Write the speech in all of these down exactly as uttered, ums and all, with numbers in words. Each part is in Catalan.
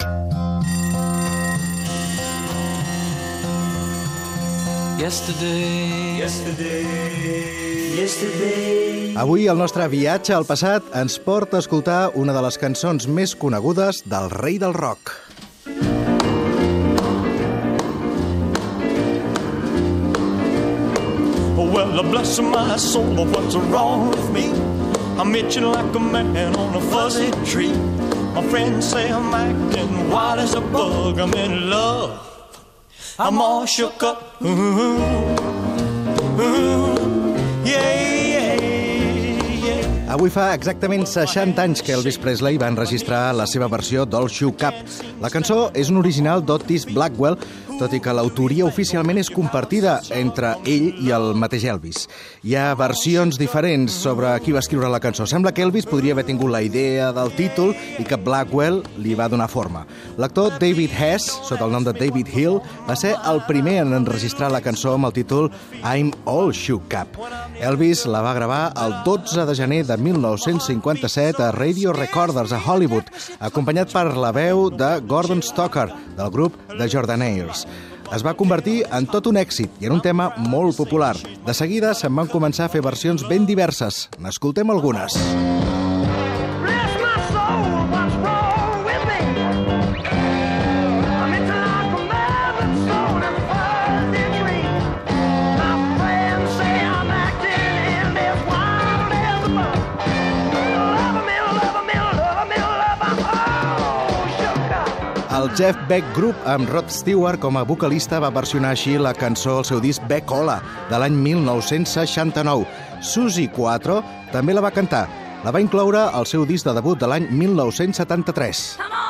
Yesterday, yesterday, yesterday. Avui el nostre viatge al passat ens porta a escoltar una de les cançons més conegudes del rei del rock. Well, bless my soul, what's wrong with me? I'm itching like a man on a fuzzy tree. My friends say I'm acting wild as a bug. I'm in love. I'm all shook up. Ooh, ooh, yeah, yeah, yeah. Avui fa exactament seixanta anys que Elvis Presley va enregistrar la seva versió d'All Shook Up. La cançó és un original d'Otis Blackwell, tot i que l'autoria oficialment és compartida entre ell i el mateix Elvis. Hi ha versions diferents sobre qui va escriure la cançó. Sembla que Elvis podria haver tingut la idea del títol i que Blackwell li va donar forma. L'actor David Hess, sota el nom de David Hill, va ser el primer en enregistrar la cançó amb el títol I'm All Shook Up. Elvis la va gravar el dotze de gener de mil nou-cents cinquanta-set a Radio Recorders a Hollywood, acompanyat per la veu de Gordon Stocker, del grup The Jordanaires. Es va convertir en tot un èxit i en un tema molt popular. De seguida se'n van començar a fer versions ben diverses. N'escoltem algunes. El Jeff Beck Group, amb Rod Stewart com a vocalista, va versionar així la cançó al seu disc Beck-Ola, de l'any mil nou-cents seixanta-nou. Suzy quatre també la va cantar. La va incloure al seu disc de debut de l'any mil nou-cents setanta-tres.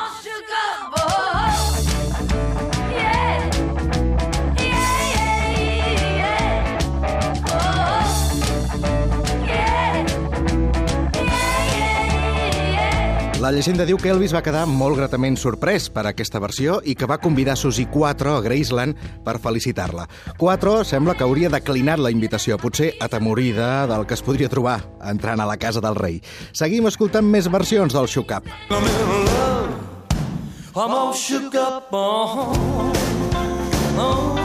La llegenda diu que Elvis va quedar molt gratament sorprès per aquesta versió i que va convidar Suzy quatre a Graceland per felicitar-la. quatre sembla que hauria declinat la invitació, potser atemorida del que es podria trobar entrant a la casa del rei. Seguim escoltant més versions del Shook Up. I'm all shook up, oh, oh,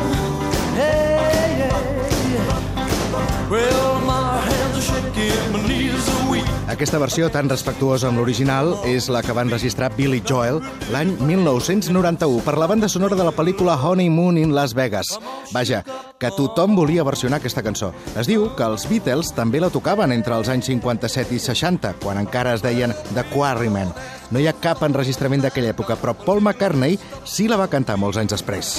hey, yeah. Well, my hands are shaking, my knees are weak. Aquesta versió tan respectuosa amb l'original és la que va enregistrar Billy Joel l'any mil nou-cents noranta-u per la banda sonora de la pel·lícula Honeymoon in Las Vegas. Vaja, que tothom volia versionar aquesta cançó. Es diu que els Beatles també la tocaven entre els anys cinquanta-set i seixanta, quan encara es deien The Quarrymen. No hi ha cap enregistrament d'aquella època, però Paul McCartney sí la va cantar molts anys després.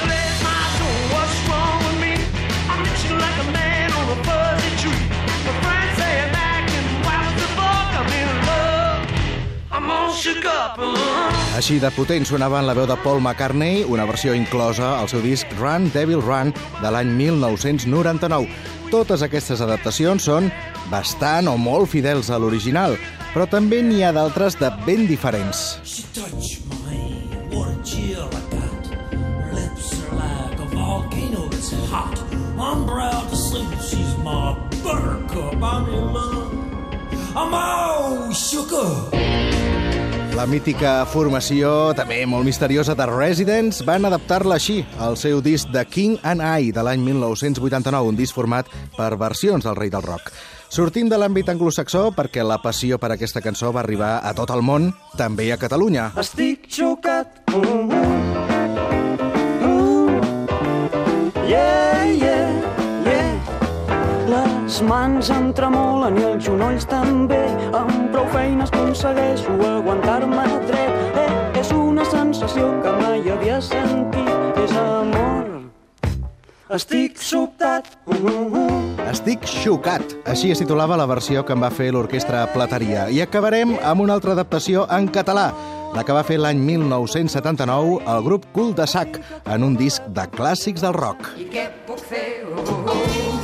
Així de potent sonava en la veu de Paul McCartney, una versió inclosa al seu disc Run, Devil Run, de l'any mil nou-cents noranta-nou. Totes aquestes adaptacions són bastant o molt fidels a l'original, però també n'hi ha d'altres de ben diferents. She touched my hand, what a chill I got. Her lips are like a volcano that's hot. I'm proud to say she's my buttercup. I'm in love. I'm all shook up. La mítica formació, també molt misteriosa, de Residents, van adaptar-la així al seu disc The King and I, de l'any mil nou-cents vuitanta-nou, un disc format per versions del rei del rock. Sortim de l'àmbit anglosaxó perquè la passió per aquesta cançó va arribar a tot el món, també a Catalunya. Estic xocat, uh, uh, uh, yeah, yeah, yeah. Les mans em tremolen i els genolls també. Amb prou feines aconsegueixo aguantar-me dret. Eh, és una sensació que mai havia sentit. És amor. Estic sobtat. Uh, uh, uh. Estic xocat. Així es titulava la versió que en va fer l'orquestra Plateria. I acabarem amb una altra adaptació en català, la que va fer l'any mil nou-cents setanta-nou el grup Cul de Sac, en un disc de clàssics del rock. I què puc fer? Uh, uh, uh.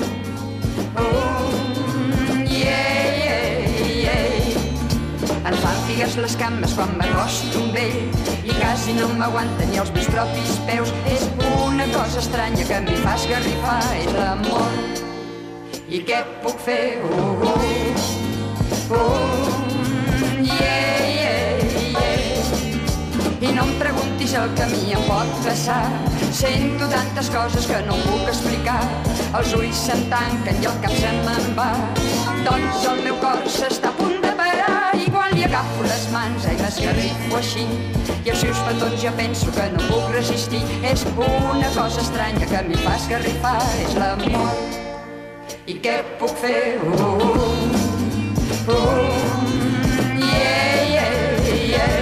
Em fan figues les cames quan m'acosto amb ell i quasi no m'aguanten ni els meus propis peus. És una cosa estranya que m'hi fa esgarrifar, és l'amor. I què puc fer? Uh, uh, uh, yeah, yeah, yeah. i no em preguntis el camí em pot passar. Sento tantes coses que no puc explicar, els ulls se'm tanquen i el cap se'n me'n va. Doncs el meu cor s'està a punt de parar i quan li agafo les mans ai m'esgarrifo així i els seus petons jo penso que no puc resistir. És una cosa estranya que m'hi fa esgarrifar, és l'amor. I què puc fer? Uh, uh, uh, yeah, yeah, yeah.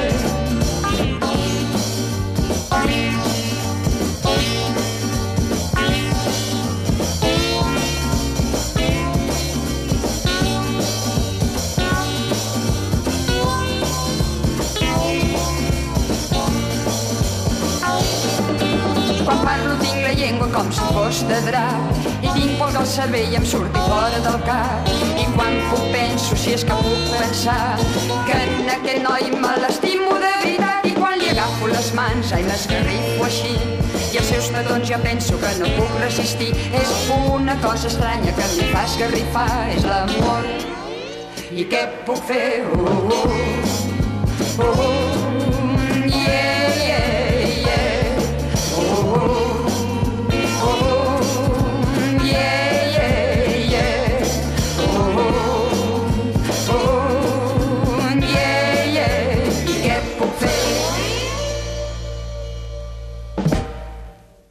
Quan parlo tinc la llengua com si fos de drap i tinc pols al cervell i em surti fora del cap. I quan puc penso, si és que puc pensar, que en aquell noi me l'estimo de veritat. I quan li agafo les mans, ai, m'esgarrifo així i els seus petons jo penso que no puc resistir. És una cosa estranya que em fa esgarrifar, és l'amor. I què puc fer? Uh, uh, uh, uh.